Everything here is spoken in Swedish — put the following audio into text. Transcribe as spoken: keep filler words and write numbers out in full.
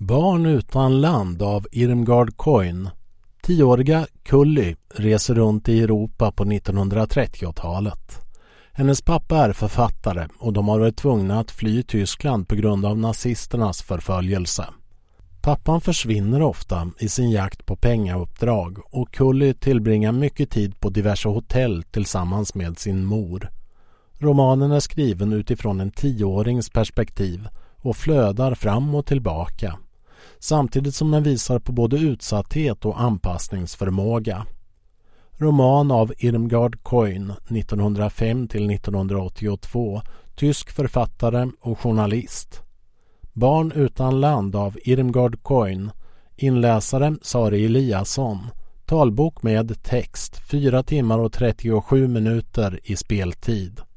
Barn utan land av Irmgard Coyne. Tioåriga Cully reser runt i Europa på nittonhundratrettiotalet. Hennes pappa är författare och de har varit tvungna att fly Tyskland på grund av nazisternas förföljelse. Pappan försvinner ofta i sin jakt på pengauppdrag och Cully tillbringar mycket tid på diverse hotell tillsammans med sin mor. Romanen är skriven utifrån en tioårings perspektiv och flödar fram och tillbaka, samtidigt som den visar på både utsatthet och anpassningsförmåga. Roman av Irmgard Coyne, nittonhundrafem till nittonhundraåttiotvå, tysk författare och journalist. Barn utan land av Irmgard Coyne, inläsare Sari Eliasson, talbok med text, fyra timmar och trettiosju minuter i speltid.